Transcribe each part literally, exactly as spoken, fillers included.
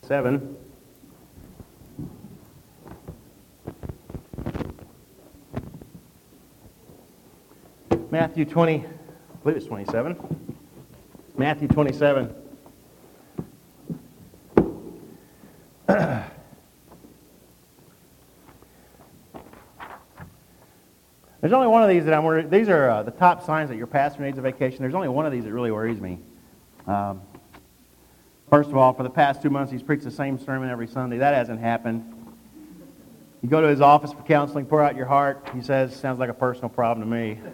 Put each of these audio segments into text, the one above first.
seven. Matthew twenty, I believe it's twenty-seven. Matthew twenty-seven. There's only one of these that I'm worried. These are uh, the top signs that your pastor needs a vacation. There's only one of these that really worries me. Um, first of all, for the past two months, he's preached the same sermon every Sunday. That hasn't happened. You go to his office for counseling, pour out your heart. He says, sounds like a personal problem to me.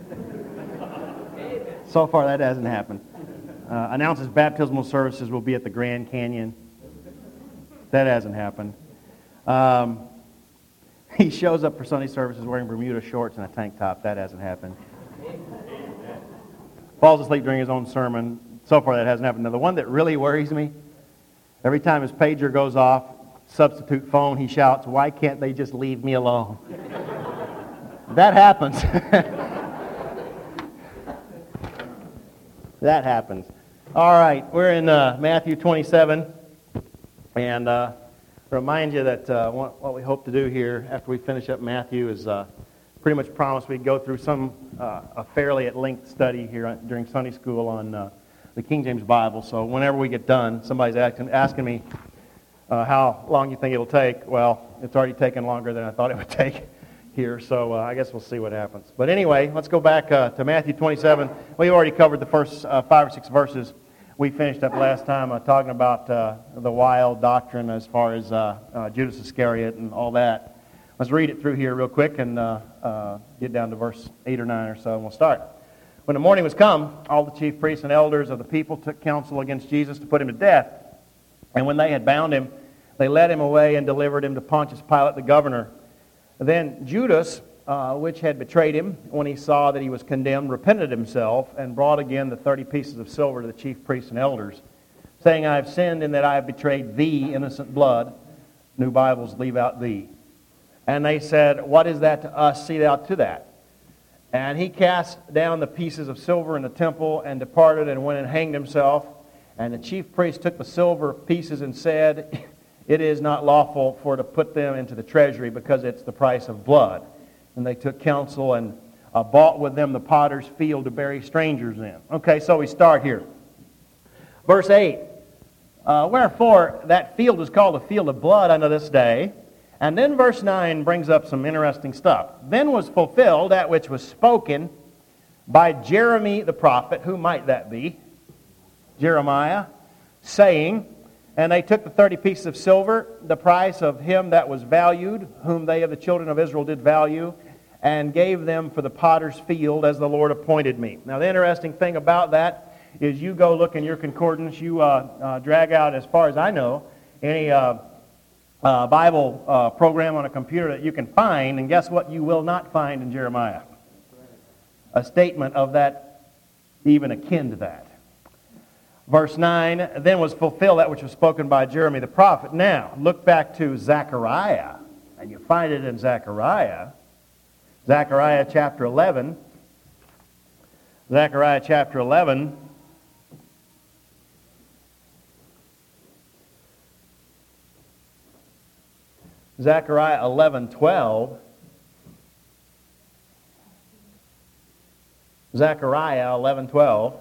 So far, that hasn't happened. Uh, announces baptismal services will be at the Grand Canyon. That hasn't happened. Um, he shows up for Sunday services wearing Bermuda shorts and a tank top. That hasn't happened. Falls asleep during his own sermon. So far, that hasn't happened. Now, the one that really worries me, every time his pager goes off, substitute phone, he shouts, "Why can't they just leave me alone?" That happens. That happens. All right, we're in uh, Matthew twenty-seven, and uh, remind you that uh, what, what we hope to do here after we finish up Matthew is uh, pretty much promise we'd go through some uh, a fairly at length study here during Sunday school on uh, the King James Bible. So whenever we get done, somebody's asking, asking me uh, how long you think it'll take. Well, it's already taken longer than I thought it would take here, so uh, I guess we'll see what happens. But anyway, let's go back uh, to Matthew twenty-seven. We already covered the first uh, five or six verses. We finished up last time uh, talking about uh, the wild doctrine as far as uh, uh, Judas Iscariot and all that. Let's read it through here real quick and uh, uh, get down to verse eight or nine or so, and we'll start. When the morning was come, all the chief priests and elders of the people took counsel against Jesus to put him to death. And when they had bound him, they led him away and delivered him to Pontius Pilate the governor. Then Judas, uh, which had betrayed him, when he saw that he was condemned, repented himself and brought again the thirty pieces of silver to the chief priests and elders, saying, "I have sinned in that I have betrayed thee, innocent blood." New Bibles leave out thee. And they said, "What is that to us? See thou to that." And he cast down the pieces of silver in the temple and departed and went and hanged himself. And the chief priest took the silver pieces and said, "It is not lawful for to put them into the treasury, because it's the price of blood." And they took counsel and uh, bought with them the potter's field to bury strangers in. Okay, so we start here. Verse eight. Uh, Wherefore that field is called a field of blood unto this day. And then verse nine brings up some interesting stuff. Then was fulfilled that which was spoken by Jeremy the prophet. Who might that be? Jeremiah, saying, "And they took the thirty pieces of silver, the price of him that was valued, whom they of the children of Israel did value, and gave them for the potter's field, as the Lord appointed me." Now, the interesting thing about that is you go look in your concordance, you uh, uh, drag out, as far as I know, any uh, uh, Bible uh, program on a computer that you can find, and guess what you will not find in Jeremiah? A statement of that, even akin to that. Verse nine, then was fulfilled that which was spoken by Jeremy the prophet. Now, look back to Zechariah, and you find it in Zechariah. Zechariah chapter eleven. Zechariah chapter eleven. Zechariah eleven twelve. Zechariah eleven twelve.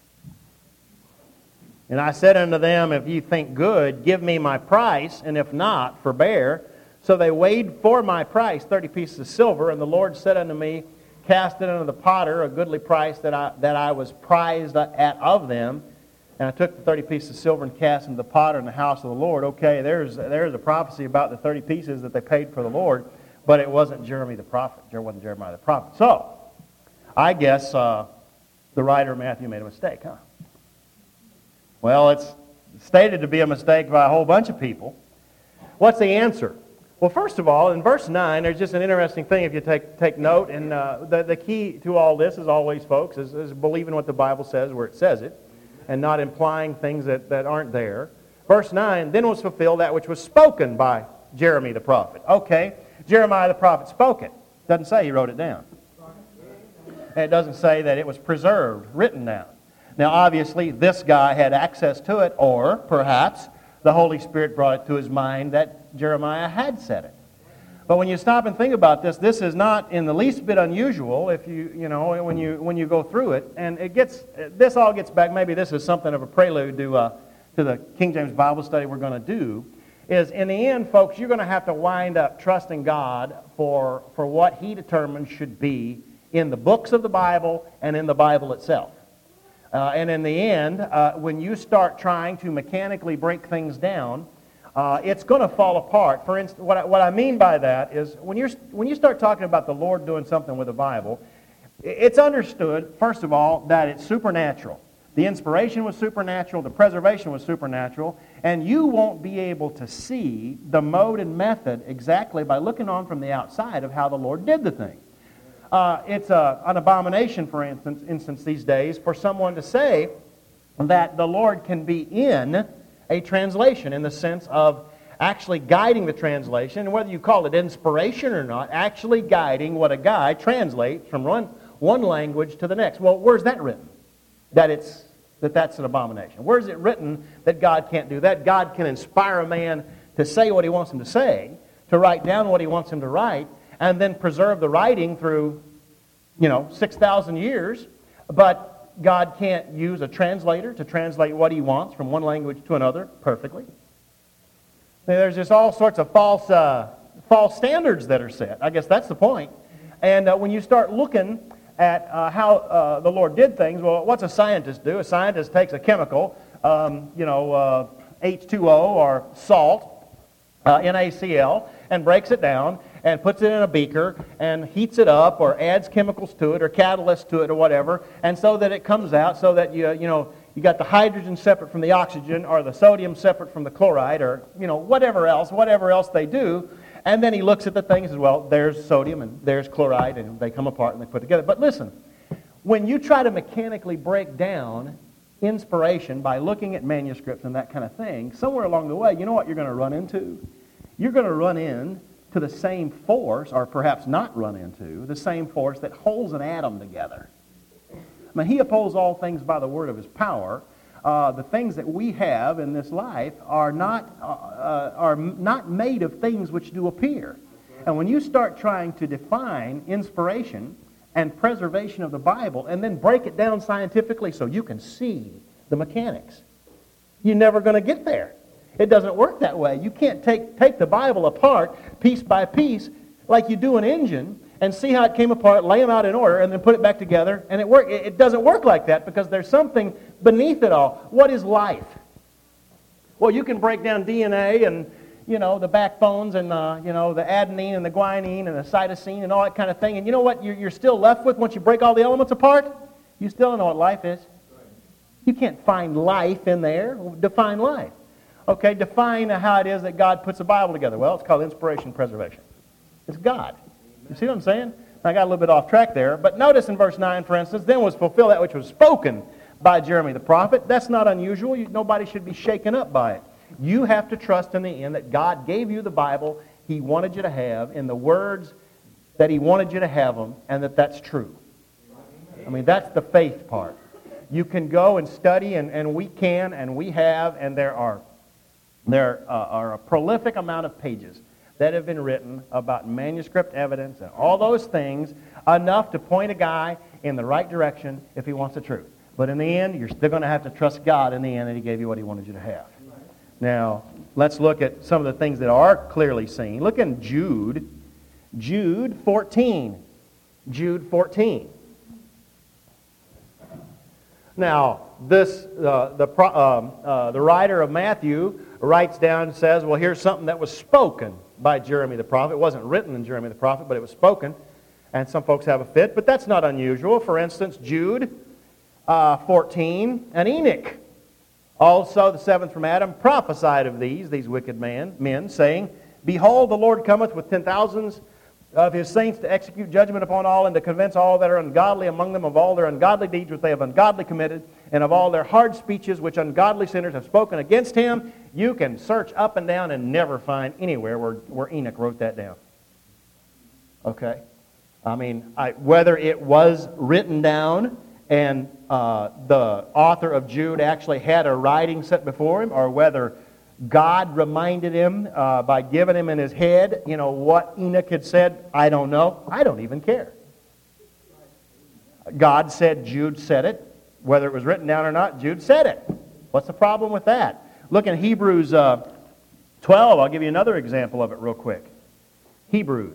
"And I said unto them, If ye think good, give me my price, and if not, forbear. So they weighed for my price thirty pieces of silver, and the Lord said unto me, Cast it unto the potter, a goodly price that I that I was prized at of them. And I took the thirty pieces of silver and cast them to the potter in the house of the Lord." Okay, there's there's a prophecy about the thirty pieces that they paid for the Lord, but it wasn't Jeremy the prophet. It wasn't Jeremiah the prophet. So, I guess uh, the writer of Matthew made a mistake, huh? Well, it's stated to be a mistake by a whole bunch of people. What's the answer? Well, first of all, in verse nine, there's just an interesting thing if you take take note. And uh, the, the key to all this, as always, folks, is, is believing what the Bible says where it says it, and not implying things that, that aren't there. Verse nine, then was fulfilled that which was spoken by Jeremy the prophet. Okay, Jeremiah the prophet spoke it. Doesn't say he wrote it down. And it doesn't say that it was preserved, written down. Now, obviously, this guy had access to it, or perhaps the Holy Spirit brought it to his mind that Jeremiah had said it. But when you stop and think about this, this is not in the least bit unusual if you, you know, when you when you go through it. And it gets, this all gets back, maybe this is something of a prelude to, uh, to the King James Bible study we're going to do, is in the end, folks, you're going to have to wind up trusting God for, for what he determines should be in the books of the Bible and in the Bible itself. Uh, and in the end, uh, when you start trying to mechanically break things down, Uh, it's going to fall apart. For instance, what I, what I mean by that is when you're when you start talking about the Lord doing something with the Bible, it's understood, first of all, that it's supernatural. The inspiration was supernatural, the preservation was supernatural, and you won't be able to see the mode and method exactly by looking on from the outside of how the Lord did the thing. Uh, it's a, an abomination, for instance, instance these days, for someone to say that the Lord can be in a translation in the sense of actually guiding the translation, and whether you call it inspiration or not, actually guiding what a guy translates from one, one language to the next. Well, where's that written? That it's that that's an abomination. Where's it written that God can't do that? God can inspire a man to say what he wants him to say, to write down what he wants him to write, and then preserve the writing through, you know, six thousand years, but God can't use a translator to translate what he wants from one language to another perfectly. There's just all sorts of false uh, false standards that are set. I guess that's the point. And uh, when you start looking at uh, how uh, the Lord did things, well, what's a scientist do? A scientist takes a chemical, um, you know, uh, H two O or salt, uh, NaCl, and breaks it down and puts it in a beaker and heats it up or adds chemicals to it or catalysts to it or whatever, and so that it comes out so that you you know you got the hydrogen separate from the oxygen or the sodium separate from the chloride or you know whatever else, whatever else they do, and then he looks at the thing and says, well, there's sodium and there's chloride, and they come apart and they put together. But listen, when you try to mechanically break down inspiration by looking at manuscripts and that kind of thing, somewhere along the way, you know what you're going to run into? You're going to run in to the same force, or perhaps not run into, the same force that holds an atom together. I mean, he upholds all things by the word of his power. Uh, the things that we have in this life are not, uh, are not made of things which do appear. And when you start trying to define inspiration and preservation of the Bible and then break it down scientifically so you can see the mechanics, you're never going to get there. It doesn't work that way. You can't take, take the Bible apart piece by piece like you do an engine and see how it came apart, lay them out in order, and then put it back together. And it work. It doesn't work like that because there's something beneath it all. What is life? Well, you can break down D N A and, you know, the backbones and, the, you know, the adenine and the guanine and the cytosine and all that kind of thing. And you know what you're, you're still left with once you break all the elements apart? You still don't know what life is. You can't find life in there. Define life. Okay, define how it is that God puts the Bible together. Well, it's called inspiration preservation. It's God. You see what I'm saying? I got a little bit off track there. But notice in verse nine, for instance, then was fulfilled that which was spoken by Jeremy the prophet. That's not unusual. You, nobody should be shaken up by it. You have to trust in the end that God gave you the Bible he wanted you to have in the words that he wanted you to have them, and that that's true. I mean, that's the faith part. You can go and study, and, and we can, and we have, and there are There uh, are a prolific amount of pages that have been written about manuscript evidence and all those things, enough to point a guy in the right direction if he wants the truth. But in the end, you're still going to have to trust God in the end that he gave you what he wanted you to have. Now, let's look at some of the things that are clearly seen. Look in Jude, Jude fourteen. Jude fourteen. Now, this uh, the uh, uh, the writer of Matthew writes down and says, well, here's something that was spoken by Jeremy the prophet. It wasn't written in Jeremy the prophet, but it was spoken. And some folks have a fit, but that's not unusual. For instance, Jude uh, fourteen, and Enoch, also the seventh from Adam, prophesied of these, these wicked man, men, saying, behold, the Lord cometh with ten thousands of his saints to execute judgment upon all and to convince all that are ungodly among them of all their ungodly deeds which they have ungodly committed, and of all their hard speeches which ungodly sinners have spoken against him. You can search up and down and never find anywhere where, where Enoch wrote that down. Okay? I mean, I, whether it was written down and uh, the author of Jude actually had a writing set before him, or whether God reminded him uh, by giving him in his head, you know, what Enoch had said. I don't know. I don't even care. God said, Jude said it. Whether it was written down or not, Jude said it. What's the problem with that? Look in Hebrews uh, twelve. I'll give you another example of it real quick. Hebrews.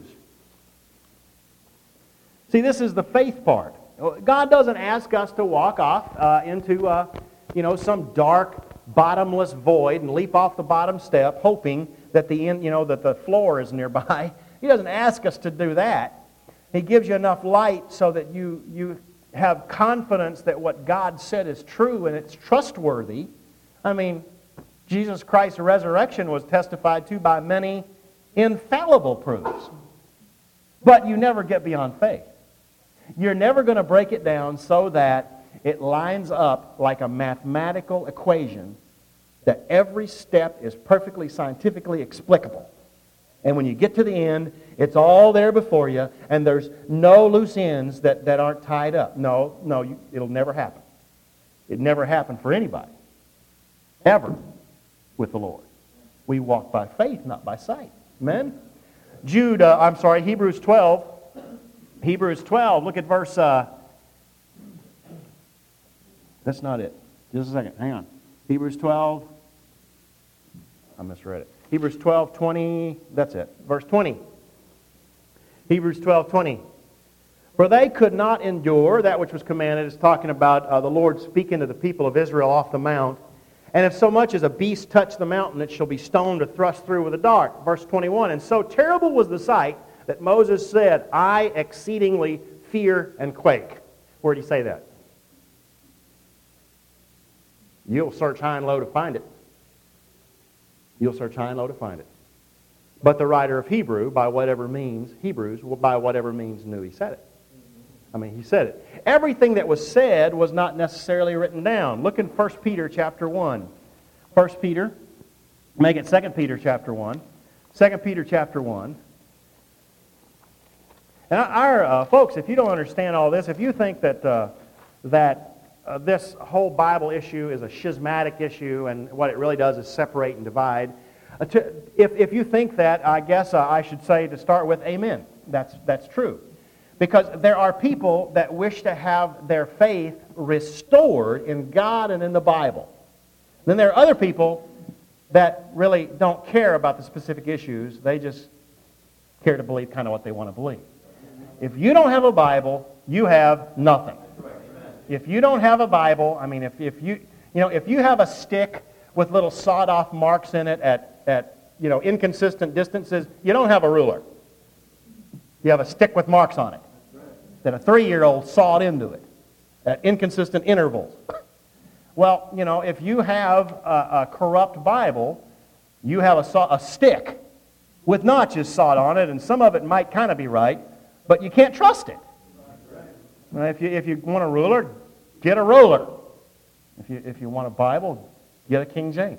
See, this is the faith part. God doesn't ask us to walk off uh, into, uh, you know, some dark, bottomless void and leap off the bottom step, hoping that the end, you know, that the floor is nearby. He doesn't ask us to do that. He gives you enough light so that you you have confidence that what God said is true and it's trustworthy. I mean, Jesus Christ's resurrection was testified to by many infallible proofs. But you never get beyond faith. You're never going to break it down so that it lines up like a mathematical equation that every step is perfectly scientifically explicable. And when you get to the end, it's all there before you, and there's no loose ends that, that aren't tied up. No, no, you, it'll never happen. It never happened for anybody, ever, with the Lord. We walk by faith, not by sight. Amen? Jude, uh, I'm sorry, Hebrews twelve. Hebrews twelve, look at verse... Uh, that's not it. Just a second, hang on. Hebrews twelve... I misread it. Hebrews twelve, twenty, that's it. Verse twenty. Hebrews twelve, twenty. For they could not endure that which was commanded. It's talking about uh, the Lord speaking to the people of Israel off the mount. And if so much as a beast touch the mountain, it shall be stoned or thrust through with a dart. Verse twenty-one. And so terrible was the sight that Moses said, I exceedingly fear and quake. Where did he say that? You'll search high and low to find it. You'll search high and low to find it. But the writer of Hebrew, by whatever means, Hebrews, by whatever means knew he said it. I mean, he said it. Everything that was said was not necessarily written down. Look in First Peter chapter one. First Peter, make it Second Peter chapter one. Second Peter chapter one. And our uh, folks, if you don't understand all this, if you think that uh, that uh, this whole Bible issue is a schismatic issue and what it really does is separate and divide, uh, to, if if you think that, I guess uh, I should say to start with, amen. That's that's true, because there are people that wish to have their faith restored in God and in the Bible. Then there are other people that really don't care about the specific issues. They just care to believe kind of what they want to believe. If you don't have a Bible, you have nothing. If you don't have a Bible, I mean, if, if you you know, if you have a stick with little sawed-off marks in it at, at you know inconsistent distances, you don't have a ruler. You have a stick with marks on it that a three-year-old sawed into it at inconsistent intervals. Well, you know, if you have a, a corrupt Bible, you have a, saw, a stick with notches sawed on it, and some of it might kind of be right, but you can't trust it. Now, if you if you want a ruler, get a ruler. If you if you want a Bible, get a King James.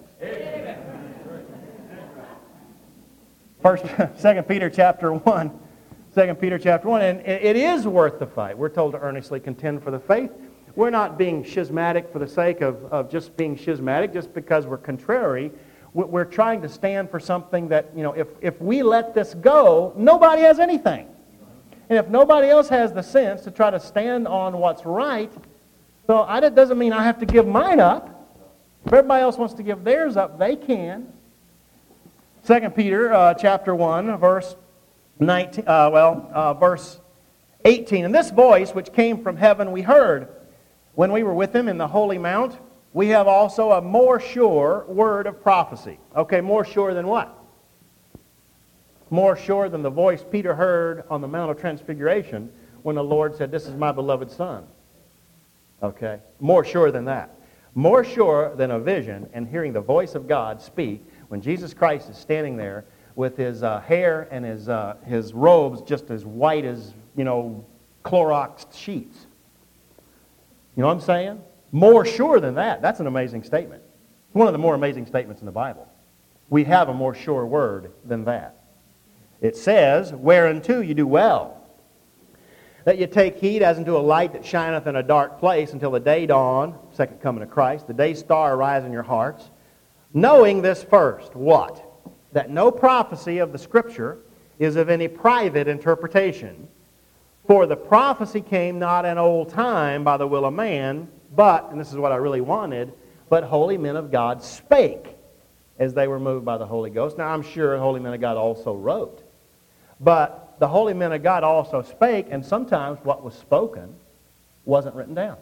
First, Second Peter chapter one, Second Peter chapter one, and it is worth the fight. We're told to earnestly contend for the faith. We're not being schismatic for the sake of, of just being schismatic, just because we're contrary. We're trying to stand for something that, you know, if, if we let this go, nobody has anything. And if nobody else has the sense to try to stand on what's right, so I, that doesn't mean I have to give mine up. If everybody else wants to give theirs up, they can. Second Peter uh, chapter one, verse nineteen. Uh, well, uh, verse eighteen. And this voice which came from heaven we heard when we were with him in the holy mount. We have also a more sure word of prophecy. Okay, more sure than what? More sure than the voice Peter heard on the Mount of Transfiguration when the Lord said, "This is my beloved Son." Okay, more sure than that. More sure than a vision and hearing the voice of God speak when Jesus Christ is standing there with his uh, hair and his uh, his robes just as white as, you know, Clorox sheets. You know what I'm saying? More sure than that. That's an amazing statement. It's one of the more amazing statements in the Bible. We have a more sure word than that. It says, "Whereunto you do well, that you take heed as unto a light that shineth in a dark place until the day dawn," second coming of Christ, "the day star arise in your hearts, Knowing this first, what? That no prophecy of the Scripture is of any private interpretation. For the prophecy came not in old time by the will of man, but, and this is what I really wanted, but holy men of God spake as they were moved by the Holy Ghost. Now I'm sure holy men of God also wrote. But the holy men of God also spake, and sometimes what was spoken wasn't written down.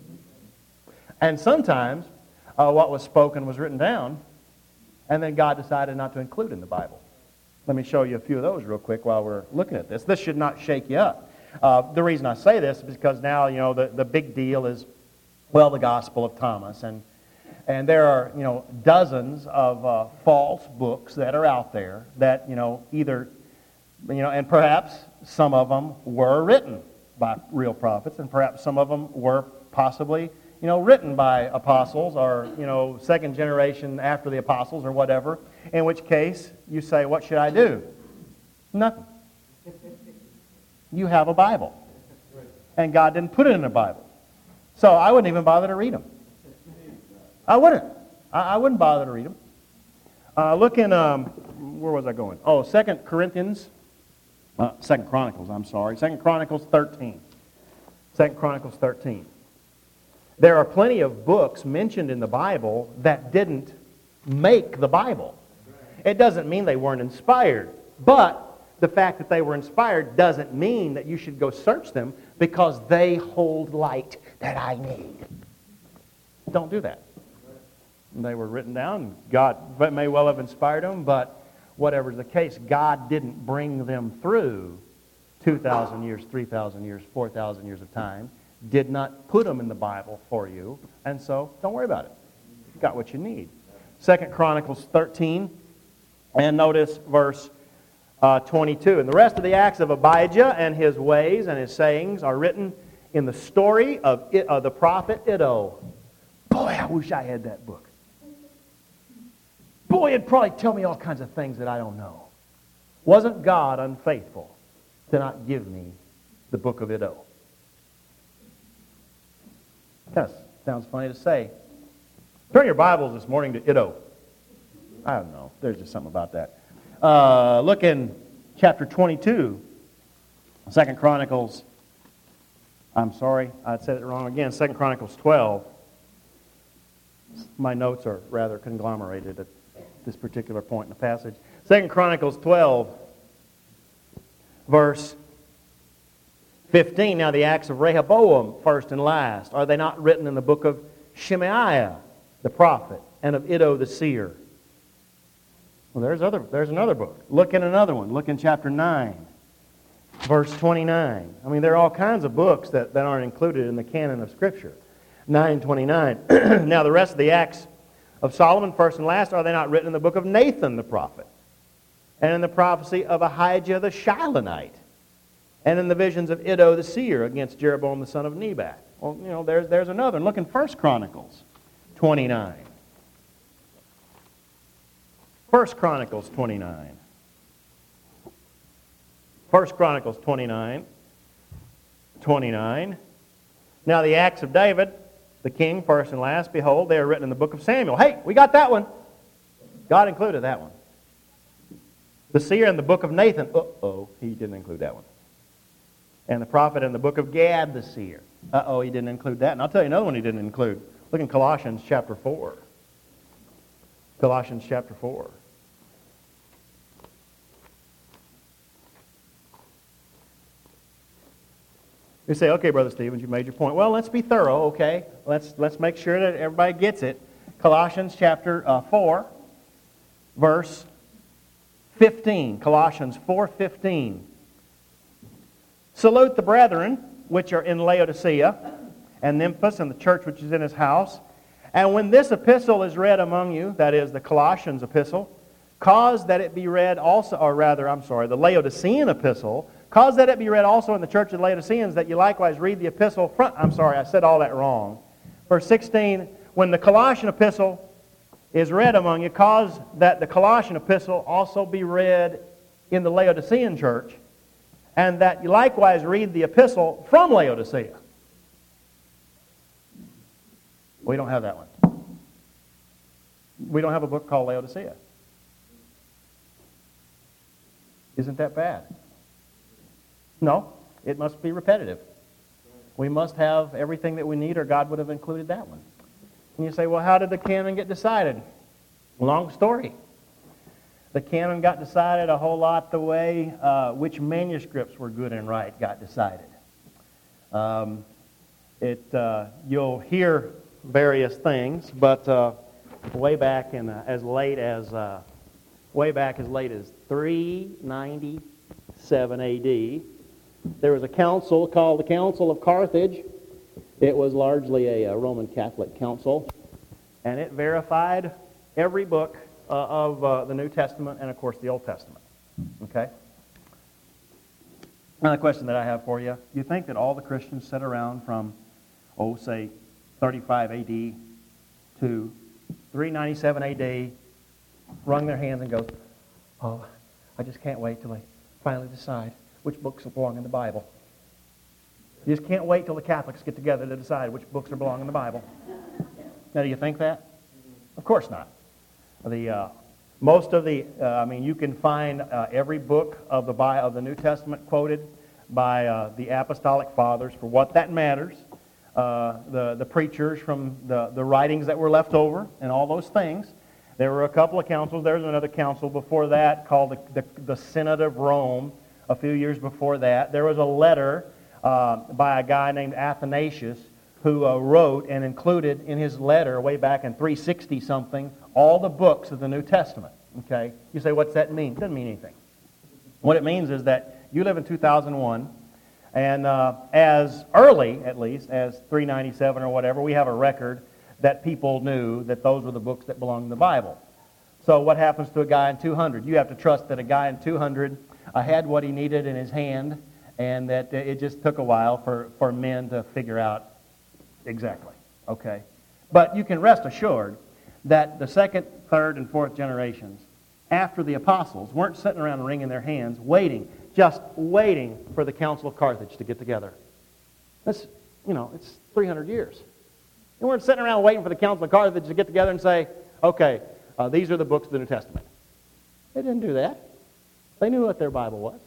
And sometimes uh, what was spoken was written down, and then God decided not to include in the Bible. Let me show you a few of those real quick while we're looking at this. This should not shake you up. Uh, the reason I say this is because now, you know, the, the big deal is, well, the Gospel of Thomas. And and there are, you know, dozens of uh, false books that are out there that, you know, either, you know, and perhaps some of them were written by real prophets, and perhaps some of them were possibly, you know, written by apostles or, you know, second generation after the apostles or whatever, in which case you say, what should I do? Nothing. You have a Bible. And God didn't put it in a Bible. So I wouldn't even bother to read them. I wouldn't. I, I wouldn't bother to read them. Uh, look in, um, where was I going? Oh, Second Corinthians, uh, Second Chronicles, I'm sorry. Second Chronicles thirteen. Second Chronicles thirteen. There are plenty of books mentioned in the Bible that didn't make the Bible. It doesn't mean they weren't inspired, but the fact that they were inspired doesn't mean that you should go search them because they hold light that I need. Don't do that. They were written down. God may well have inspired them, but whatever's the case, God didn't bring them through two thousand years, three thousand years, four thousand years of time, did not put them in the Bible for you, and so don't worry about it. You've got what you need. Second Chronicles thirteen, and notice verse Uh, twenty-two. And the rest of the acts of Abijah and his ways and his sayings are written in the story of, it, of the prophet Iddo. Boy, I wish I had that book. Boy, it'd probably tell me all kinds of things that I don't know. Wasn't God unfaithful to not give me the book of Iddo? Yes, sounds funny to say. Turn your Bibles this morning to Iddo. I don't know. There's just something about that. Uh, look in chapter twenty-two, Second Chronicles. I'm sorry, I said it wrong again. Second Chronicles twelve. My notes are rather conglomerated at this particular point in the passage. Second Chronicles twelve, verse fifteen. Now the acts of Rehoboam, first and last, are they not written in the book of Shemaiah, the prophet, and of Iddo the seer? Well, there's other. There's another book. Look in another one. Look in chapter nine, verse twenty-nine. I mean, there are all kinds of books that, that aren't included in the canon of Scripture. nine twenty-nine. Now, the rest of the acts of Solomon, first and last, are they not written in the book of Nathan the prophet, and in the prophecy of Ahijah the Shilonite, and in the visions of Iddo the seer against Jeroboam the son of Nebat? Well, you know, there's there's another. And look in First Chronicles twenty-nine. First Chronicles twenty-nine. First Chronicles twenty-nine. twenty-nine. Now the acts of David, the king, first and last, behold, they are written in the book of Samuel. Hey, we got that one. God included that one. The seer in the book of Nathan. Uh-oh, he didn't include that one. And the prophet in the book of Gad the seer. Uh-oh, he didn't include that. And I'll tell you another one he didn't include. Look in Colossians chapter four. Colossians chapter four. You say, okay, Brother Stevens, you made your point. Well, let's be thorough, okay? Let's let's make sure that everybody gets it. Colossians chapter uh, four, verse fifteen. Colossians four fifteen. Salute the brethren which are in Laodicea and Nymphas and the church which is in his house. And when this epistle is read among you, that is the Colossians epistle, cause that it be read also, or rather, I'm sorry, the Laodicean epistle, cause that it be read also in the church of Laodiceans, that you likewise read the epistle front. I'm sorry, I said all that wrong. Verse sixteen, when the Colossian epistle is read among you, cause that the Colossian epistle also be read in the Laodicean church, and that you likewise read the epistle from Laodicea. We don't have that one. We don't have a book called Laodicea. Isn't that bad? No, it must be repetitive. We must have everything that we need, or God would have included that one. And you say, well, how did the canon get decided? Long story. The canon got decided a whole lot the way uh, which manuscripts were good and right got decided. Um, it uh, you'll hear various things, but uh, way back in uh, as late as uh, way back as late as three ninety-seven A D, there was a council called the Council of Carthage. It was largely a, a Roman Catholic council, and it verified every book uh, of uh, the New Testament and, of course, the Old Testament. Okay? Another question that I have for you. You think that all the Christians sat around from, oh, say, thirty-five A D to three ninety-seven A D, wrung their hands and goes, oh, I just can't wait till they finally decide which books belong in the Bible. You just can't wait till the Catholics get together to decide which books are belong in the Bible. Now, do you think that? Of course not. The uh, most of the, uh, I mean, you can find uh, every book of the Bible, of the New Testament quoted by uh, the Apostolic Fathers for what that matters. Uh, the the preachers from the the writings that were left over and all those things. There were a couple of councils. There was another council before that called the the, the Synod of Rome. A few years before that, there was a letter uh, by a guy named Athanasius who uh, wrote and included in his letter way back in three sixty something all the books of the New Testament. Okay, you say, what's that mean? It doesn't mean anything. What it means is that you live in two thousand one, and uh, as early, at least, as three ninety-seven or whatever, we have a record that people knew that those were the books that belonged in the Bible. So what happens to a guy in two hundred? You have to trust that a guy in two hundred uh, had what he needed in his hand, and that uh, it just took a while for, for men to figure out exactly. Okay? But you can rest assured that the second, third, and fourth generations after the apostles weren't sitting around wringing their hands, waiting, just waiting for the Council of Carthage to get together. That's, you know, it's three hundred years. They weren't sitting around waiting for the Council of Carthage to get together and say, okay, uh, these are the books of the New Testament. They didn't do that. They knew what their Bible was.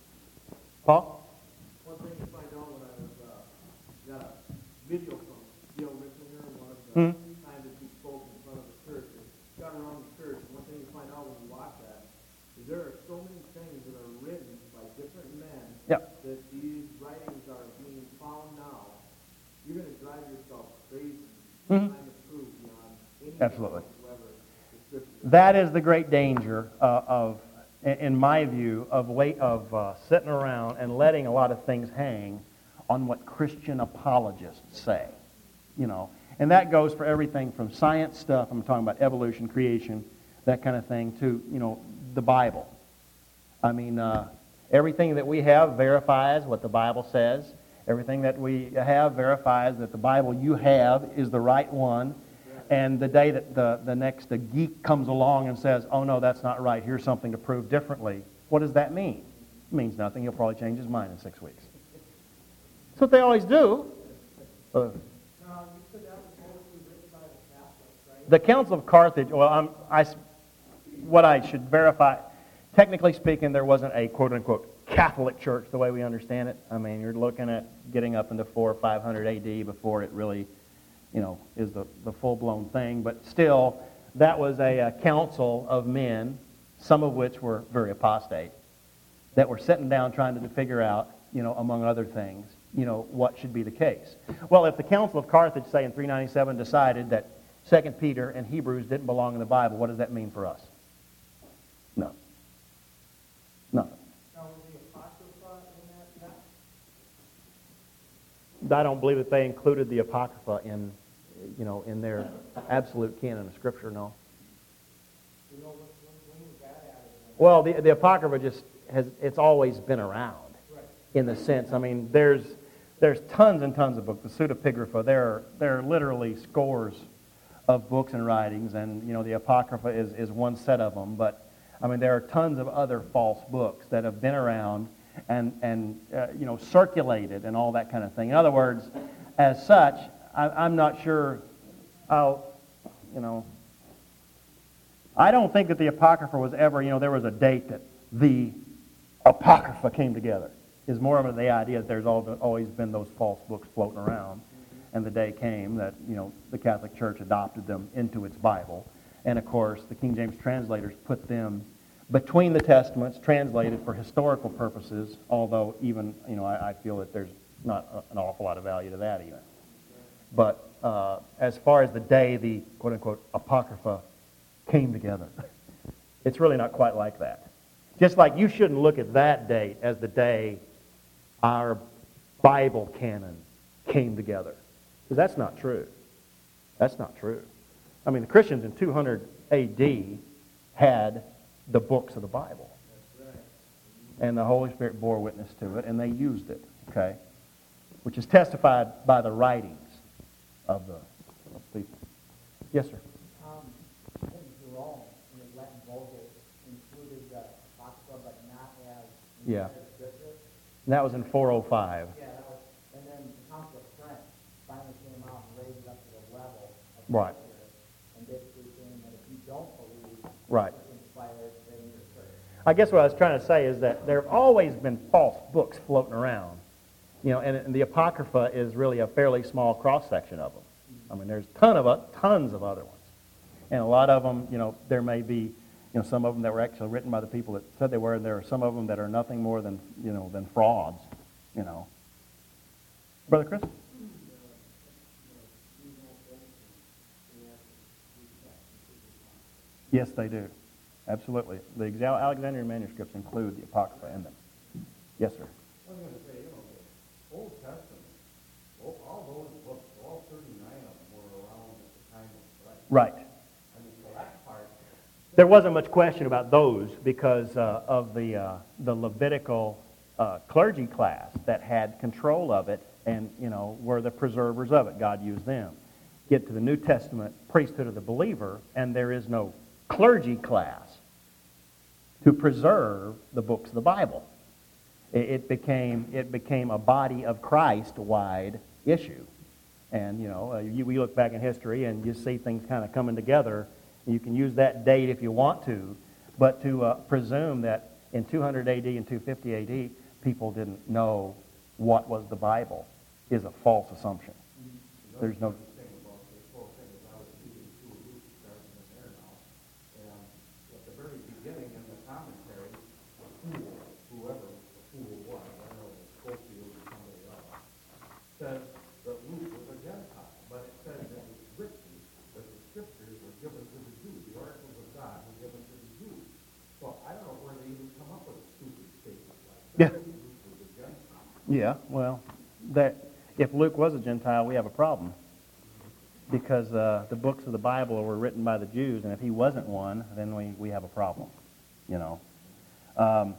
Paul? One thing to find out when I was, uh, got a video from Gail Ricklinger, one of the Hmm. times that he spoke in front of the church, and got around the church, and one thing you find out when you watch that is there are so many things that are written by different men Yep. that these writings are being found now. You're going to drive yourself crazy Mhm. trying to prove beyond any Absolutely. whatsoever the Scripture. That is the great danger uh, of, in my view, of wait of uh, sitting around and letting a lot of things hang on what Christian apologists say. You know, and that goes for everything from science stuff. I'm talking about evolution, creation, that kind of thing, to you know the Bible. I mean, uh, everything that we have verifies what the Bible says. Everything that we have verifies that the Bible you have is the right one. And the day that the, the next the geek comes along and says, oh, no, that's not right, here's something to prove differently, what does that mean? It means nothing. He'll probably change his mind in six weeks. That's what they always do. Uh, the Council of Carthage, well, I'm, I, what I should verify, technically speaking, there wasn't a quote-unquote Catholic church the way we understand it. I mean, you're looking at getting up into four or five hundred A D before it really, you know, is the, the full-blown thing. But still, that was a, a council of men, some of which were very apostate, that were sitting down trying to figure out, you know, among other things, you know, what should be the case. Well, if the Council of Carthage, say in three ninety-seven, decided that Second Peter and Hebrews didn't belong in the Bible, what does that mean for us? No. Nothing. I don't believe that they included the Apocrypha in, you know, in their absolute canon of Scripture, no. Well, the, the Apocrypha just has, it's always been around in the sense, I mean, there's there's tons and tons of books. The Pseudepigrapha, there are, there are literally scores of books and writings, and, you know, the Apocrypha is, is one set of them, but, I mean, there are tons of other false books that have been around and, and uh, you know, circulated and all that kind of thing. In other words, as such, I, I'm not sure I'll, you know, I don't think that the Apocrypha was ever, you know, there was a date that the Apocrypha came together. It's more of the idea that there's always been those false books floating around, and the day came that, you know, the Catholic Church adopted them into its Bible. And, of course, the King James translators put them between the Testaments, translated for historical purposes, although even, you know, I, I feel that there's not a, an awful lot of value to that even. But uh, as far as the day the quote-unquote Apocrypha came together, it's really not quite like that. Just like you shouldn't look at that date as the day our Bible canon came together. Because that's not true. That's not true. I mean, the Christians in two hundred A D had the books of the Bible. And the Holy Spirit bore witness to it, and they used it, okay? Which is testified by the writings of the of people. Yes, sir? Um, I think Jerome, in his Latin Vulgate, included the Apocrypha, but not as Yeah. scripture. And that was in four oh five. Yeah, that was, and then the Council of Trent finally came out and raised it up to the level of Right. scripture, and basically saying that if you don't believe Right. it's inspired, then you're cursed. I guess what I was trying to say is that there have always been false books floating around. You know, and, and the Apocrypha is really a fairly small cross-section of them. I mean, there's ton of, uh, tons of other ones. And a lot of them, you know, there may be, you know, some of them that were actually written by the people that said they were, and there are some of them that are nothing more than, you know, than frauds, you know. Brother Chris? Yes, they do. Absolutely. The Exa- Alexandrian manuscripts include the Apocrypha in them. Yes, sir. I was going to say, you know, the Old Testament, all, all those books, all thirty-nine of them were around at the time of Christ. Right. I mean, so that part, There wasn't much question about those because uh, of the, uh, the Levitical uh, clergy class that had control of it and, you know, were the preservers of it. God used them. Get to the New Testament priesthood of the believer, and there is no clergy class to preserve the books of the Bible. It, it became it became a body of Christ-wide issue. And, you know, uh, you, we look back in history and you see things kind of coming together. You can use that date if you want to, but to uh, presume that in two hundred A D and two fifty A D people didn't know what was the Bible is a false assumption. There's no... thing about this whole thing is I was reading through Luke, starting in there now, and at the very beginning in the commentary, the fool, whoever the fool was, I don't know if it's Schofield or somebody else, says that Luke was a Gentile, but it says that it was written that the scriptures were given to the Jews, the oracles of God were given to the Jews. So I don't know where they even come up with a stupid statement like that. Yeah. Luke was a Gentile. Yeah, well, that if Luke was a Gentile, we have a problem. Because uh, the books of the Bible were written by the Jews, and if he wasn't one, then we, we have a problem, you know. Um,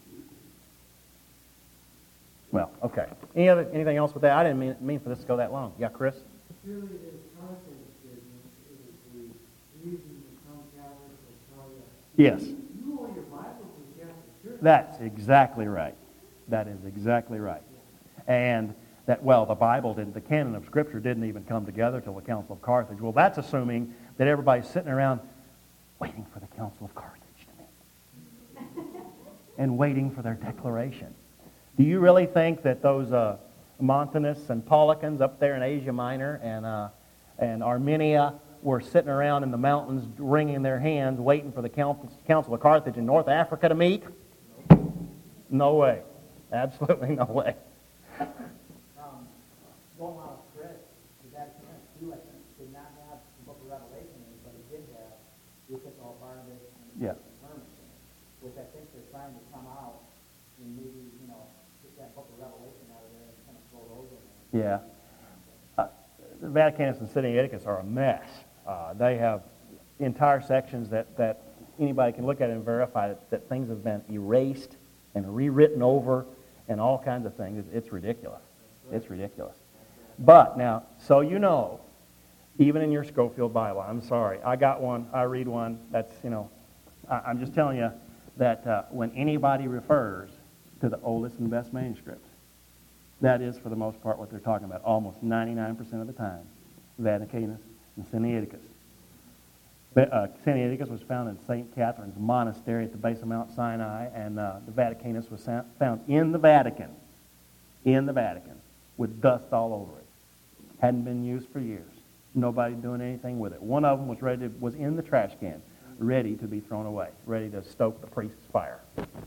well, okay. Any other anything else with that? I didn't mean, mean for this to go that long. Yeah, Chris? Really, this content business is the reason to come Catholics will tell you, Yes. you owe your Bible to the Catholic Church. That's exactly right. That is exactly right. And that, well, the Bible didn't, the canon of Scripture didn't even come together till the Council of Carthage. Well, that's assuming that everybody's sitting around waiting for the Council of Carthage to meet. And waiting for their declaration. Do you really think that those uh, Montanists and Paulicians up there in Asia Minor and, uh, and Armenia were sitting around in the mountains wringing their hands waiting for the Council, Council of Carthage in North Africa to meet? No way. Absolutely no way. Um, going on with Chris, the Vatican too, I think, did not have the Book of Revelation in it, but it did have the Epistle of Barnabas and the Yeah. Epistle of Hermas in it, which I think they're trying to come out and maybe, you know, get that Book of Revelation out of there and kind of throw it over there. Yeah. Uh, the Vaticanus and Sinaiticus are a mess. Uh, they have entire sections that, that anybody can look at and verify that, that things have been erased and rewritten over and all kinds of things. It's, it's ridiculous. It's ridiculous. But now, so you know, even in your Schofield Bible, I'm sorry, I got one, I read one, that's, you know, I, I'm just telling you that uh, when anybody refers to the oldest and best manuscripts, that is, for the most part, what they're talking about, almost ninety-nine percent of the time, Vaticanus and Sinaiticus. But, uh, Sinaiticus was found in Saint Catherine's Monastery at the base of Mount Sinai, and uh, the Vaticanus was found in the Vatican, in the Vatican, with dust all over it. Hadn't been used for years. Nobody doing anything with it. One of them was ready to, was in the trash can, ready to be thrown away, ready to stoke the priest's fire.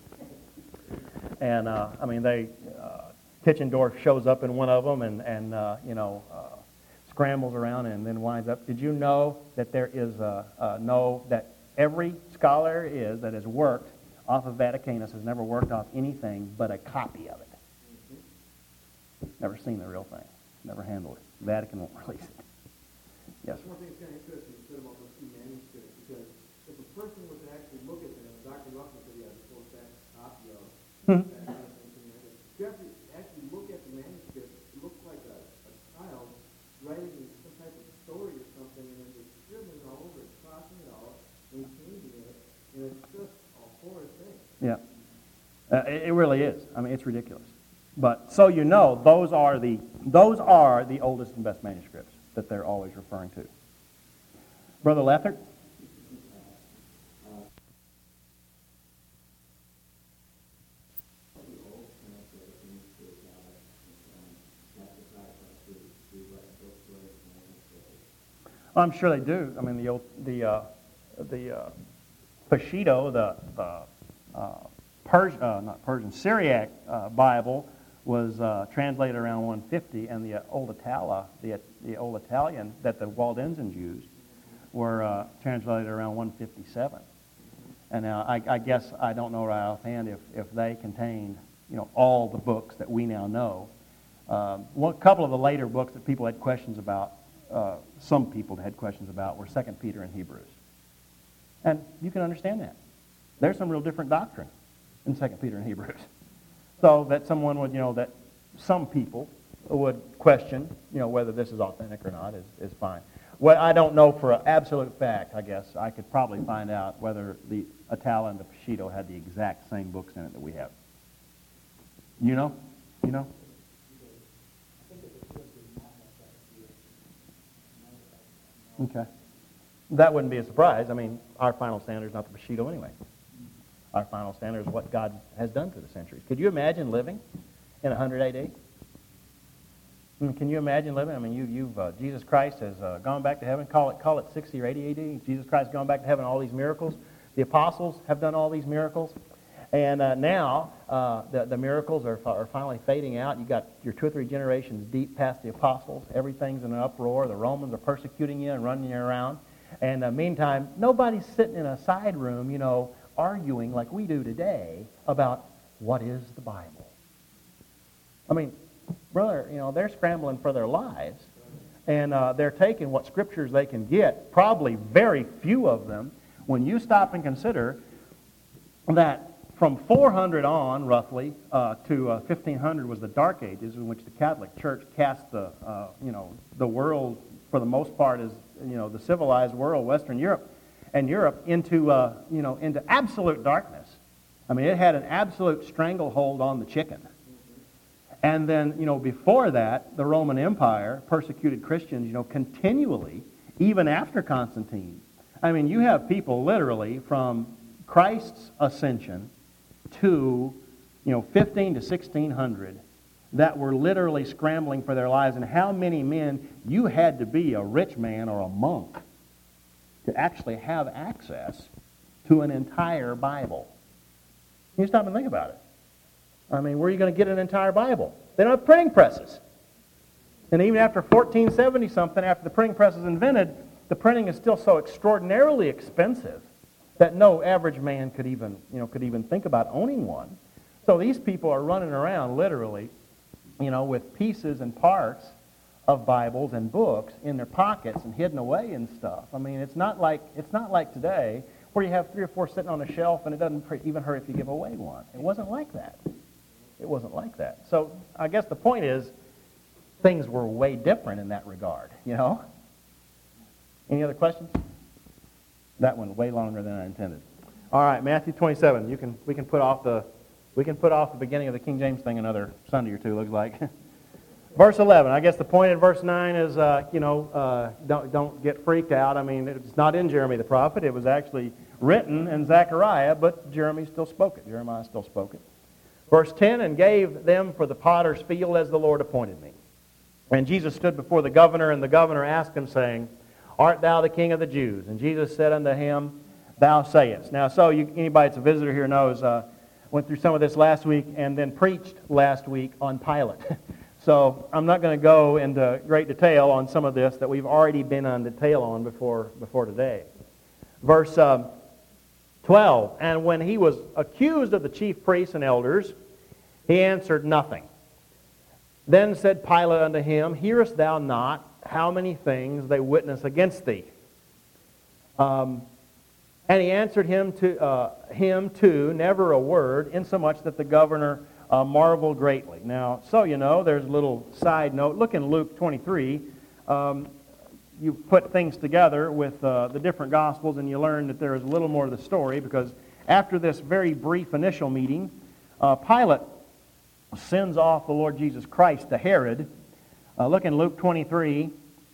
And uh, I mean, they uh, Tischendorf shows up in one of them, and and uh, you know. Uh, scrambles around and then winds up. Did you know that there is a, uh, no, that every scholar is that has worked off of Vaticanus has never worked off anything but a copy of it. Never seen the real thing. Never handled it. Vatican won't release it. Yes? One thing that's kind of interesting you said about those two manuscripts, because if a person was to actually look at them, Doctor Ruffin said he had a full back copy of Hmm. that kind of thing. If you have to actually look at the manuscript, it looks like a, a child writing some type of story or something, and then just scribbling all over it, crossing it all, and changing it, and it's just a horrid thing. Yeah. Uh, it, it really is. I mean, it's ridiculous. But so you know, those are the those are the oldest and best manuscripts that they're always referring to. Brother Lethert? I'm sure they do. I mean, the old, the uh, the uh, Peshitta, the the uh, Persian, uh, not Persian, Syriac uh, Bible was uh, translated around one fifty, and the uh, Old Itala, the the Old Italian that the Waldensians used, were uh, translated around one fifty-seven. And now I, I guess I don't know right offhand if if they contained, you know, all the books that we now know. Um, one couple of the later books that people had questions about. Uh, some people had questions about were Second Peter and Hebrews. And you can understand that. There's some real different doctrine in Second Peter and Hebrews. So that someone would, you know, that some people would question, you know, whether this is authentic or not is, is fine. Well, I don't know for an absolute fact, I guess. I could probably find out whether the Itala and the Peshitta had the exact same books in it that we have. You know? You know? Okay. That wouldn't be a surprise. I mean, our final standard is not the Peshitta anyway. Our final standard is what God has done through the centuries. Could you imagine living in one hundred A D? I mean, can you imagine living? I mean, you, you've uh, Jesus Christ has uh, gone back to heaven. Call it, call it sixty or eighty A D. Jesus Christ has gone back to heaven. All these miracles. The apostles have done all these miracles, and uh, now uh, the, the miracles are, are finally fading out. You got your two or three generations deep past the apostles. Everything's in an uproar. The Romans are persecuting you and running you around. And uh, meantime, nobody's sitting in a side room, you know, arguing like we do today about what is the Bible. I mean, brother, you know, they're scrambling for their lives, and uh, they're taking what scriptures they can get, probably very few of them, when you stop and consider that from four hundred on, roughly, uh, to uh, fifteen hundred was the Dark Ages, in which the Catholic Church cast the, uh, you know, the world, for the most part, as, you know, the civilized world, Western Europe, and Europe, into, uh, you know, into absolute darkness. I mean, it had an absolute stranglehold on the chicken. And then, you know, before that, the Roman Empire persecuted Christians, you know, continually, even after Constantine. I mean, you have people literally from Christ's ascension to, you know, fifteen to sixteen hundred that were literally scrambling for their lives. And how many men, you had to be a rich man or a monk to actually have access to an entire Bible. You stop and think about it. I mean, where are you going to get an entire Bible? They don't have printing presses. And even after fourteen seventy something, after the printing press is invented, the printing is still so extraordinarily expensive that no average man could even, you know, could even think about owning one. So these people are running around literally, you know, with pieces and parts of Bibles and books in their pockets and hidden away and stuff. I mean, it's not like it's not like today where you have three or four sitting on a shelf and it doesn't even hurt if you give away one. It wasn't like that. It wasn't like that. So I guess the point is things were way different in that regard, you know? Any other questions? That one way longer than I intended. All right, Matthew twenty-seven. You can we can put off the we can put off the beginning of the King James thing another Sunday or two, looks like. Verse eleven. I guess the point in verse nine is, uh, you know, uh, don't, don't get freaked out. I mean, it's not in Jeremy the prophet. It was actually written in Zechariah, but Jeremy still spoke it. Jeremiah still spoke it. Verse ten, and gave them for the potter's field as the Lord appointed me. And Jesus stood before the governor, and the governor asked him, saying, Art thou the king of the Jews? And Jesus said unto him, Thou sayest. Now, so you, anybody that's a visitor here knows, uh, went through some of this last week and then preached last week on Pilate. So I'm not going to go into great detail on some of this that we've already been on detail on before, before today. Verse um, twelve, and when he was accused of the chief priests and elders, he answered nothing. Then said Pilate unto him, Hearest thou not how many things they witness against thee? Um, and he answered him to uh, him too, never a word, insomuch that the governor uh, marveled greatly. Now, so you know, there's a little side note. Look in Luke twenty-three. Um, you put things together with uh, the different Gospels, and you learn that there is a little more to the story, because after this very brief initial meeting, uh, Pilate sends off the Lord Jesus Christ to Herod. Uh, look in Luke twenty-three,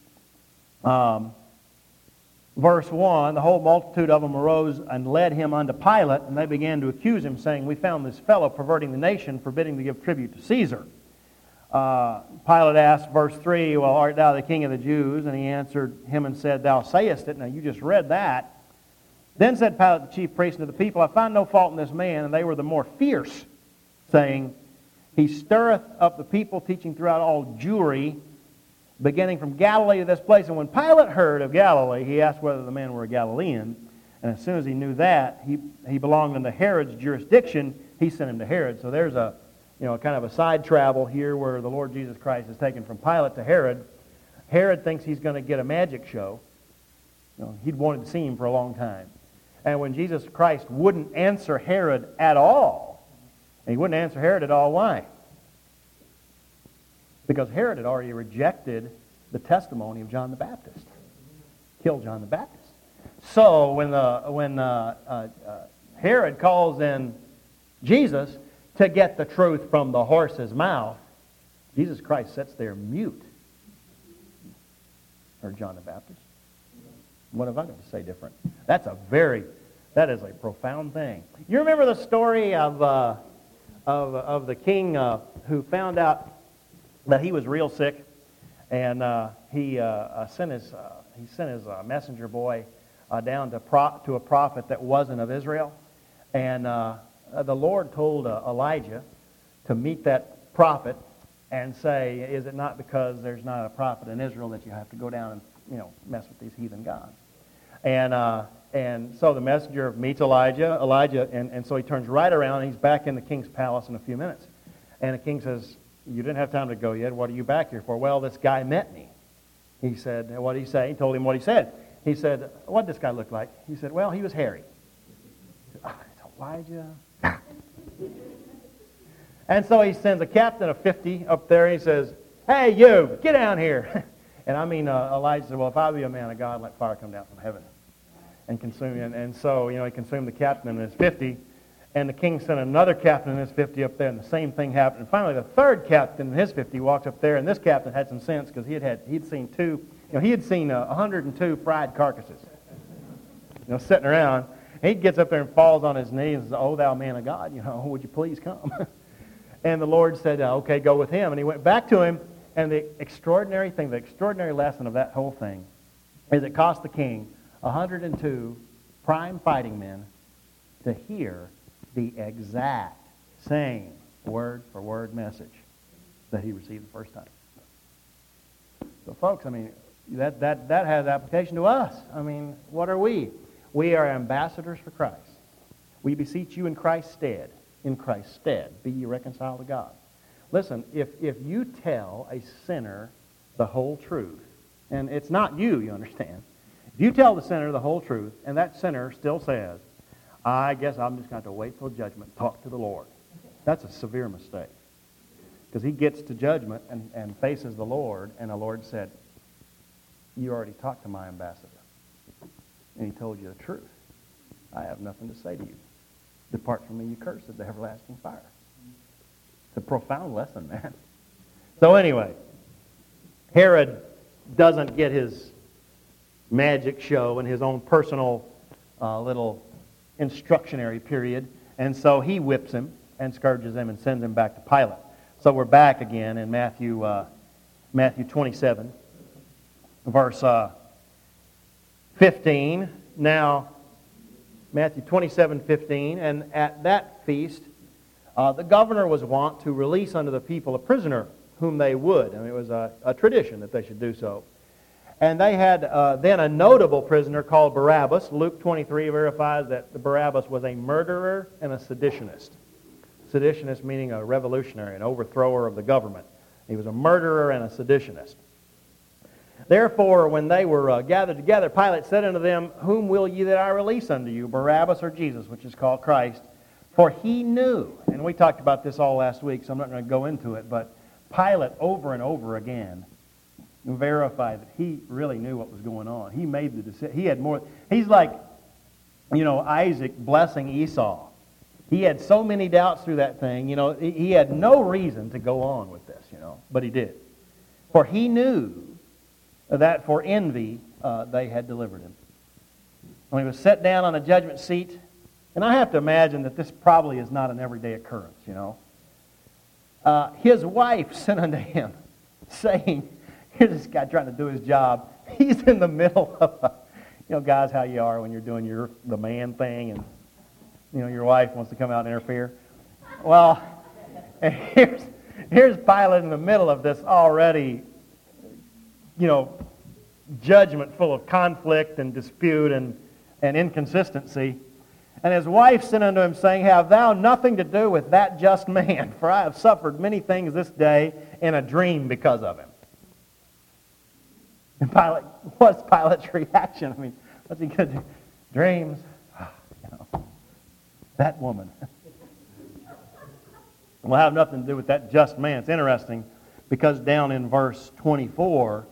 um, verse one. The whole multitude of them arose and led him unto Pilate, and they began to accuse him, saying, We found this fellow perverting the nation, forbidding to give tribute to Caesar. Uh, Pilate asked, verse three, Well, art thou the king of the Jews? And he answered him and said, Thou sayest it. Now, you just read that. Then said Pilate, the chief priest, unto the people, I find no fault in this man. And they were the more fierce, saying, He stirreth up the people, teaching throughout all Jewry, beginning from Galilee to this place. And when Pilate heard of Galilee, he asked whether the man were a Galilean. And as soon as he knew that, he, he belonged unto Herod's jurisdiction, he sent him to Herod. So there's a, you know, kind of a side travel here where the Lord Jesus Christ is taken from Pilate to Herod. Herod thinks he's going to get a magic show. You know, he'd wanted to see him for a long time. And when Jesus Christ wouldn't answer Herod at all, and he wouldn't answer Herod at all, why? Because Herod had already rejected the testimony of John the Baptist. Killed John the Baptist. So when, the, when uh, uh, uh, Herod calls in Jesus to get the truth from the horse's mouth, Jesus Christ sits there mute. Or John the Baptist. What have I got to say different? That's a very, that is a profound thing. You remember the story of uh, of, of the king uh, who found out that he was real sick, and uh, he uh, uh, sent his uh, he sent his uh, messenger boy uh, down to pro- to a prophet that wasn't of Israel, and uh, the Lord told uh, Elijah to meet that prophet and say, "Is it not because there's not a prophet in Israel that you have to go down and you know mess with these heathen gods?" And uh, and so the messenger meets Elijah, Elijah, and, and so he turns right around and he's back in the king's palace in a few minutes. And the king says, "You didn't have time to go yet. What are you back here for?" "Well, this guy met me." He said, "What did he say?" He told him what he said. He said, "What did this guy look like?" He said, "Well, he was hairy." He said, "Oh, it's Elijah." And so he sends a captain of fifty up there. And he says, "Hey, you, get down here." And I mean, uh, Elijah said, "Well, if I be a man of God, let fire come down from heaven and consume you." And, and so, you know, he consumed the captain and his fifty. And the king sent another captain and his fifty up there, and the same thing happened. And finally, the third captain and his fifty walked up there, and this captain had some sense because he had, had he'd seen two, you know, he had seen uh, one hundred two fried carcasses, you know, sitting around. And he gets up there and falls on his knees and says, "Oh, thou man of God, you know, would you please come?" And the Lord said, uh, "Okay, go with him." And he went back to him. And the extraordinary thing, the extraordinary lesson of that whole thing, is it cost the king one hundred two prime fighting men to hear the exact same word-for-word message that he received the first time. So, folks, I mean, that, that, that has application to us. I mean, what are we? We are ambassadors for Christ. We beseech you in Christ's stead, in Christ's stead, be ye reconciled to God. Listen, if, if you tell a sinner the whole truth, and it's not you, you understand, if you tell the sinner the whole truth, and that sinner still says, "I guess I'm just going to have to wait till judgment, talk to the Lord," that's a severe mistake. Because he gets to judgment and, and faces the Lord, and the Lord said, "You already talked to my ambassador, and he told you the truth. I have nothing to say to you. Depart from me, you cursed, the everlasting fire." It's a profound lesson, man. So anyway, Herod doesn't get his magic show and his own personal uh, little instructionary period, and so he whips him and scourges him and sends him back to Pilate. So we're back again in Matthew uh, Matthew twenty-seven, verse uh, fifteen. Now, Matthew twenty-seven, fifteen, and at that feast, uh, the governor was wont to release unto the people a prisoner whom they would. I mean, it was a, a tradition that they should do so. And they had uh, then a notable prisoner called Barabbas. Luke twenty-three verifies that Barabbas was a murderer and a seditionist. Seditionist meaning a revolutionary, an overthrower of the government. He was a murderer and a seditionist. Therefore, when they were uh, gathered together, Pilate said unto them, Whom will ye that I release unto you, Barabbas or Jesus, which is called Christ? For he knew, and we talked about this all last week, so I'm not going to go into it, but Pilate over and over again verified that he really knew what was going on. He made the decision. He had more. He's like, you know, Isaac blessing Esau. He had so many doubts through that thing. You know, he had no reason to go on with this, you know, but he did. For he knew that for envy uh, they had delivered him. When he was set down on a judgment seat, and I have to imagine that this probably is not an everyday occurrence, you know. Uh, his wife sent unto him, saying, here's this guy trying to do his job. He's in the middle of, a, you know, guys, how you are when you're doing your the man thing, and you know your wife wants to come out and interfere. Well, and here's here's Pilate in the middle of this already, you know, judgment full of conflict and dispute and and inconsistency. And his wife sent unto him, saying, Have thou nothing to do with that just man? For I have suffered many things this day in a dream because of him. And Pilate, what's Pilate's reaction? I mean, what's he going to do? Dreams? Oh, you know, that woman. Will have nothing to do with that just man. It's interesting because down in verse twenty-four,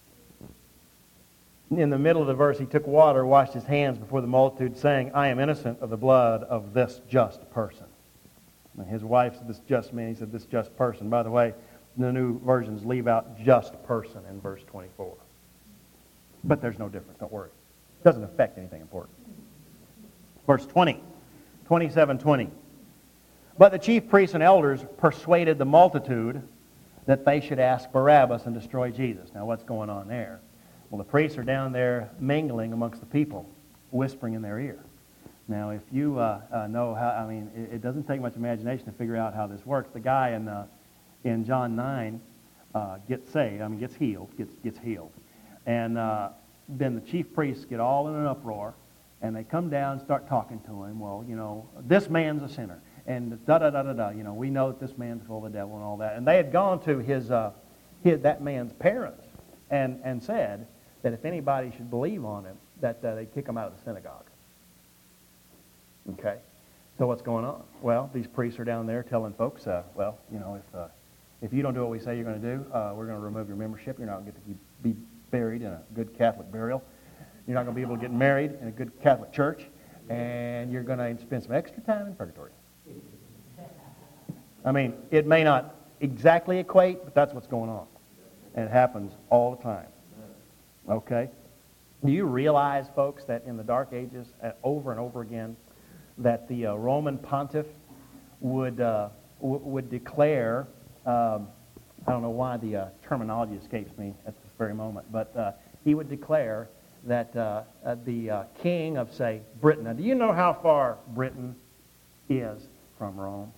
in the middle of the verse, he took water, washed his hands before the multitude, saying, I am innocent of the blood of this just person. And his wife said, this just man. He said, this just person. By the way, the new versions leave out just person in verse twenty-four. But there's no difference, don't worry. It doesn't affect anything important. Verse twenty, twenty-seven twenty. But the chief priests and elders persuaded the multitude that they should ask Barabbas and destroy Jesus. Now what's going on there? Well, the priests are down there mingling amongst the people, whispering in their ear. Now, if you uh, uh, know how, I mean, it, it doesn't take much imagination to figure out how this works. The guy in uh, in John nine uh, gets saved, I mean, gets healed, gets gets healed. And uh, then the chief priests get all in an uproar, and they come down and start talking to him. Well, you know, this man's a sinner, and da-da-da-da-da, you know, we know that this man's full of the devil and all that. And they had gone to his, uh, his that man's parents and, and said that if anybody should believe on him, that uh, they'd kick him out of the synagogue. Okay? So what's going on? Well, these priests are down there telling folks, uh, well, you know, if uh, if you don't do what we say you're going to do, uh, we're going to remove your membership. You're not going to get to be buried in a good Catholic burial. You're not going to be able to get married in a good Catholic church. And you're going to spend some extra time in purgatory. I mean, it may not exactly equate, but that's what's going on. And it happens all the time. Okay? Do you realize, folks, that in the Dark Ages, uh, over and over again, that the uh, Roman pontiff would uh, w- would declare, um, I don't know why the uh, terminology escapes me at this very moment, but uh, he would declare that uh, uh, the uh, king of, say, Britain. Now, do you know how far Britain is from Rome?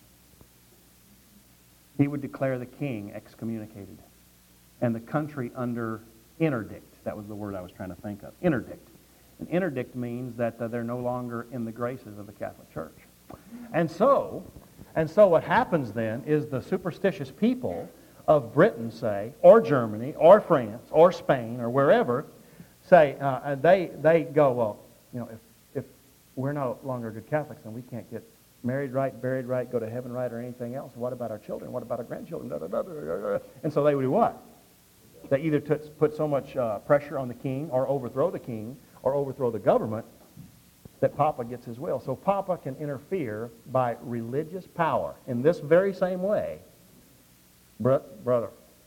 He would declare the king excommunicated and the country under interdict. That was the word I was trying to think of. Interdict. An interdict means that uh, they're no longer in the graces of the Catholic Church. And so, and so what happens then is the superstitious people of Britain, say, or Germany, or France, or Spain, or wherever, say, uh, they they go, well, you know, if, if we're no longer good Catholics, then we can't get married right, buried right, go to heaven right, or anything else. What about our children? What about our grandchildren? Da, da, da, da, da, da. And so they would do what? They either t- put so much uh, pressure on the king, or overthrow the king, or overthrow the government, that Papa gets his will. So Papa can interfere by religious power in this very same way. Bro- brother,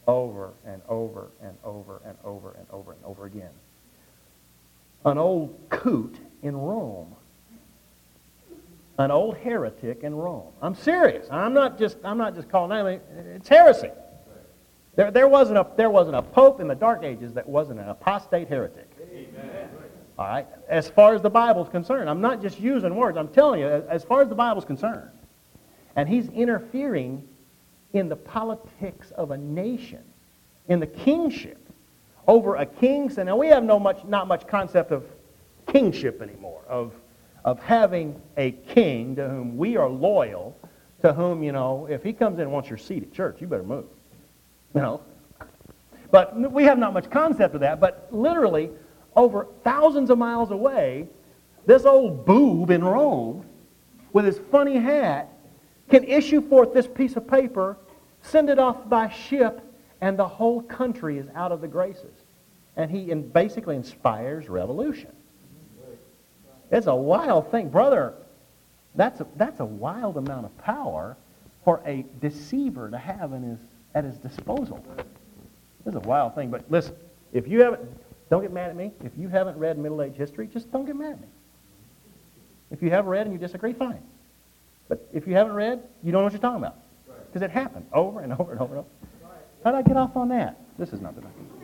over and over and over and over and over and over again. An old coot in Rome. An old heretic in Rome. I'm serious. I'm not just I'm not just calling names. It's heresy. There, there wasn't a there wasn't a pope in the Dark Ages that wasn't an apostate heretic. Amen. All right. As far as the Bible's concerned, I'm not just using words. I'm telling you, as, as far as the Bible's concerned, and he's interfering in the politics of a nation, in the kingship, over a king's. And now we have no much not much concept of kingship anymore. Of of having a king to whom we are loyal, to whom, you know, if he comes in and wants your seat at church, you better move. You know. But we have not much concept of that. But literally, over thousands of miles away, this old boob in Rome, with his funny hat, can issue forth this piece of paper, send it off by ship, and the whole country is out of the graces. And he in basically inspires revolution. It's a wild thing. Brother, that's a, that's a wild amount of power for a deceiver to have in his, at his disposal. It's a wild thing. But listen, if you haven't, don't get mad at me. If you haven't read Middle Age history, just don't get mad at me. If you have read and you disagree, fine. But if you haven't read, you don't know what you're talking about. Because it happened over and over and over and over. How did I get off on that? This is not the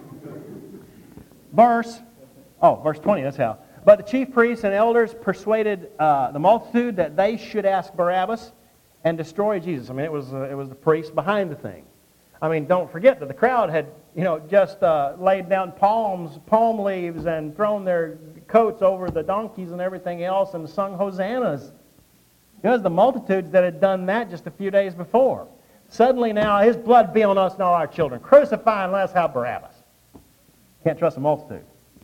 verse. Oh, verse twenty, that's how. But the chief priests and elders persuaded uh, the multitude that they should ask Barabbas and destroy Jesus. I mean, it was uh, it was the priests behind the thing. I mean, don't forget that the crowd had, you know, just uh, laid down palms, palm leaves, and thrown their coats over the donkeys and everything else, and sung hosannas. It was the multitudes that had done that just a few days before. Suddenly now, his blood be on us and all our children. Crucify and let us have Barabbas. Can't trust the multitude.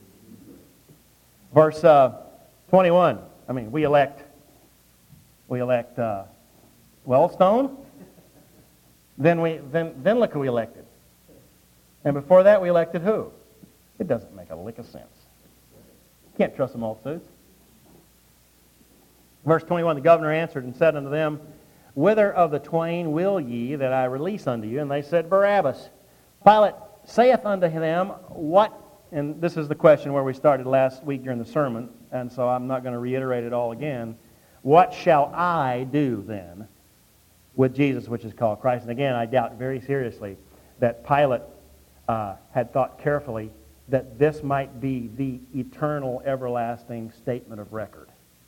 Verse uh, twenty-one. I mean, we elect, we elect uh, Wellstone. Then we then then look who we elected. And before that, we elected who? It doesn't make a lick of sense. Can't trust the multitudes. Verse twenty-one. The governor answered and said unto them, Whither of the twain will ye that I release unto you? And they said, Barabbas. Pilate saith unto them, What? And this is the question where we started last week during the sermon, and so I'm not going to reiterate it all again. What shall I do then with Jesus, which is called Christ? And again, I doubt very seriously that Pilate uh, had thought carefully that this might be the eternal, everlasting statement of record.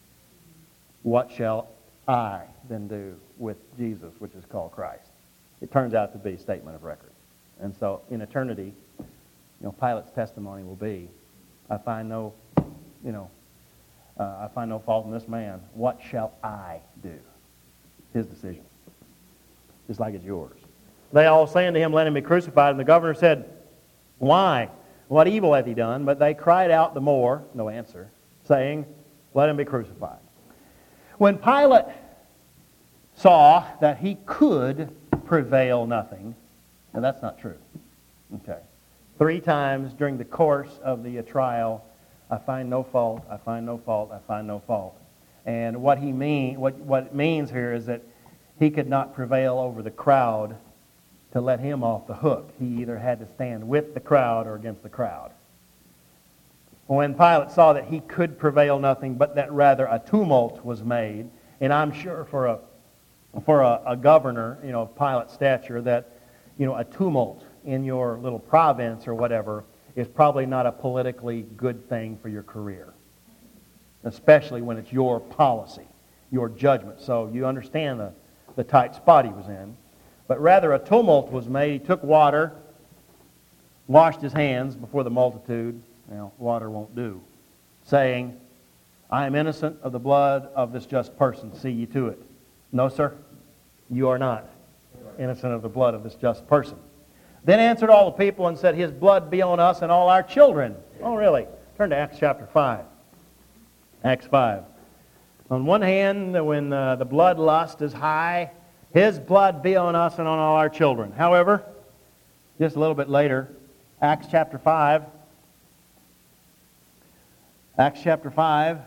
What shall I then do with Jesus, which is called Christ? It turns out to be a statement of record. And so in eternity, you know, Pilate's testimony will be, I find no, you know, uh, I find no fault in this man. What shall I do? His decision. Just like it's yours. They all saying to him, Let him be crucified. And the governor said, Why? What evil hath he done? But they cried out the more, no answer, saying, Let him be crucified. When Pilate saw that he could prevail nothing, and that's not true. Okay. Three times during the course of the trial, I find no fault, I find no fault, I find no fault. And what he mean, what, what it means here is that he could not prevail over the crowd to let him off the hook. He either had to stand with the crowd or against the crowd. When Pilate saw that he could prevail nothing, but that rather a tumult was made, and I'm sure for a for a, a governor, you know, of Pilate's stature, that, you know, a tumult in your little province or whatever is probably not a politically good thing for your career, especially when it's your policy, your judgment. So you understand the, the tight spot he was in. But rather a tumult was made. He took water, washed his hands before the multitude. Now, water won't do. Saying, I am innocent of the blood of this just person. See ye to it. No, sir, you are not innocent of the blood of this just person. Then answered all the people and said, His blood be on us and all our children. Oh, really? Turn to Acts chapter five. Acts five. On one hand, when uh, the bloodlust is high, His blood be on us and on all our children. However, just a little bit later, Acts chapter five. Acts chapter five,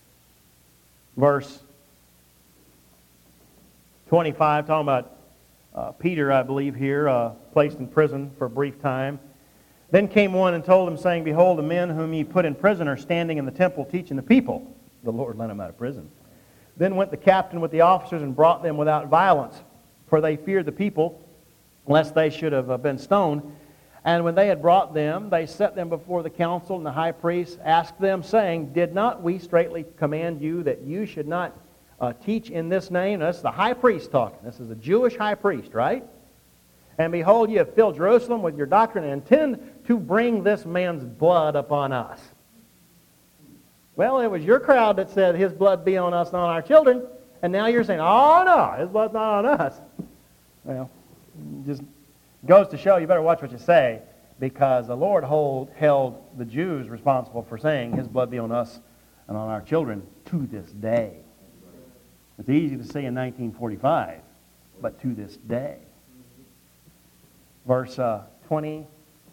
verse twenty-five, talking about uh, Peter, I believe here, uh, placed in prison for a brief time. Then came one and told him, saying, Behold, the men whom ye put in prison are standing in the temple teaching the people. The Lord let them out of prison. Then went the captain with the officers and brought them without violence, for they feared the people, lest they should have uh, been stoned. And when they had brought them, they set them before the council, and the high priest asked them, saying, Did not we straitly command you that you should not uh, teach in this name? Now, this is the high priest talking. This is a Jewish high priest, right? And behold, ye have filled Jerusalem with your doctrine and intend to bring this man's blood upon us. Well, it was your crowd that said his blood be on us and on our children, and now you're saying, oh no, his blood's not on us. Well, just goes to show you better watch what you say, because the Lord hold, held the Jews responsible for saying his blood be on us and on our children to this day. It's easy to say in nineteen forty-five, but to this day. Verse uh, twenty-six,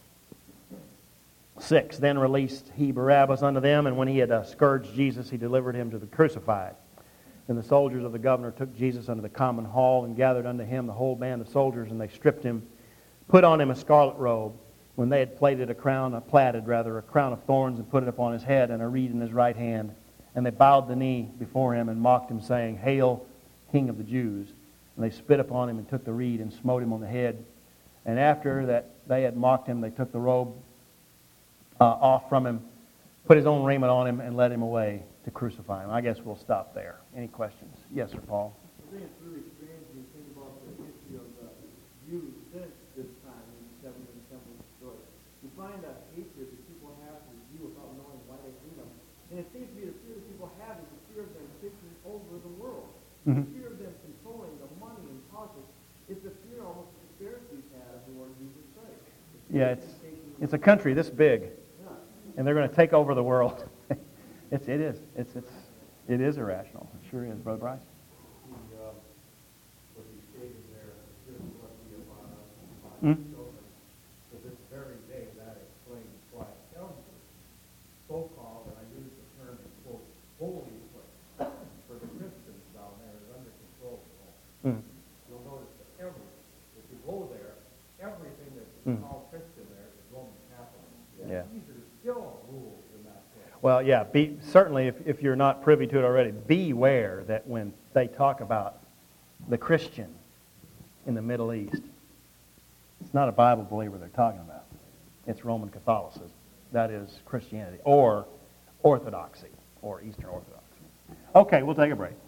Then released he Barabbas unto them, and when he had uh, scourged Jesus, he delivered him to the crucified. Then the soldiers of the governor took Jesus unto the common hall, and gathered unto him the whole band of soldiers, and they stripped him, put on him a scarlet robe, when they had plaited a crown, a platted rather, a crown of thorns, and put it upon his head, and a reed in his right hand. And they bowed the knee before him, and mocked him, saying, Hail, King of the Jews! And they spit upon him, and took the reed, and smote him on the head. And after that they had mocked him, they took the robe uh, off from him, put his own raiment on him, and led him away to crucify him. I guess we'll stop there. Any questions? Yes, sir, Paul? I think it's really strange when you think about the history of the Jews since this time when the seven and the temple was destroyed. You find a hatred that people have for the Jew without knowing why they hate them. And it seems to be the fear that people have is the fear of them taking over the world. Mm-hmm. The fear of them controlling the money and politics. It's the fear almost the Pharisees had of the Lord Jesus Christ. Yeah, it's it's a country this big, and they're going to take over the world. it's it is it's it's it is irrational. It sure is, Brother Bryce. The, uh, what he stated there, this blood be upon us and upon Mm. our children. To this very day, that explains why every so-called, and I use the term in quote, holy place for the Christians down there is under control. Mm. You'll notice that every, if you go there, everything that's Mm. called Christian there is Roman Catholic. Yeah. These are still rules in that place. Well, yeah, be, certainly if, if you're not privy to it already, beware that when they talk about the Christian in the Middle East, it's not a Bible believer they're talking about. It's Roman Catholicism. That is Christianity, or Orthodoxy, or Eastern Orthodoxy. Okay, we'll take a break.